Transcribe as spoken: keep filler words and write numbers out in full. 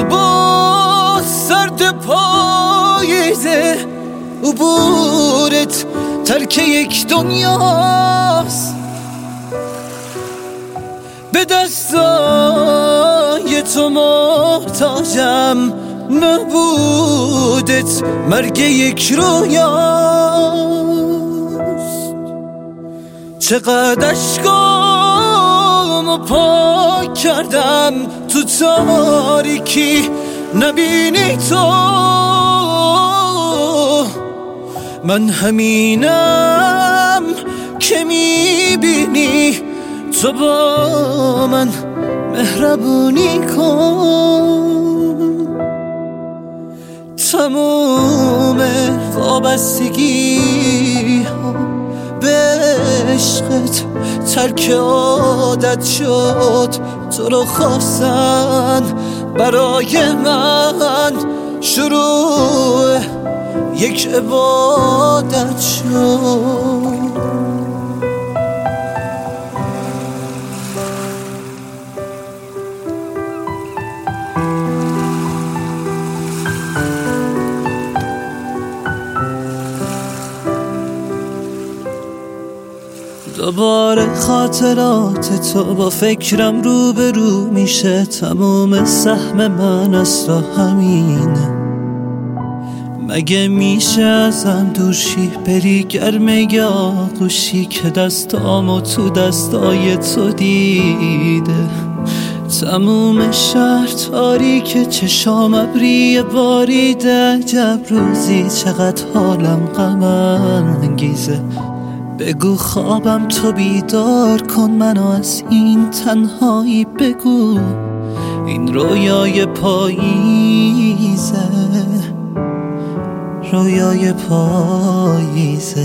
با سرد پاییزه عبورت ترک یک دنیاست. به دستای تو محتاجم، نبودت مرگ یک رویاست. چقدر اشکامو پاک کردم تو تاریکی نبینی تو. من همینم که میبینی تو با من مهربونی کن. تموم وابستگی ها به عشقت ترک عادت شد. تو رو خواستن برای من شروع یک عبادت شد. دوباره خاطرات تو با فکرم رو به رو میشه. تموم سهم من از تو همینه. مگه میشه ازم دوشی بری گرمه یا آغوشی که دستامو تو دستای تو دیده. تموم شهر تاریک چشام ابری باریده. عجب روزی چقدر حالم غم انگیزه. بگو خوابم تو بیدار کن منو از این تنهایی. بگو این رویای پاییزه، رویای پاییزه.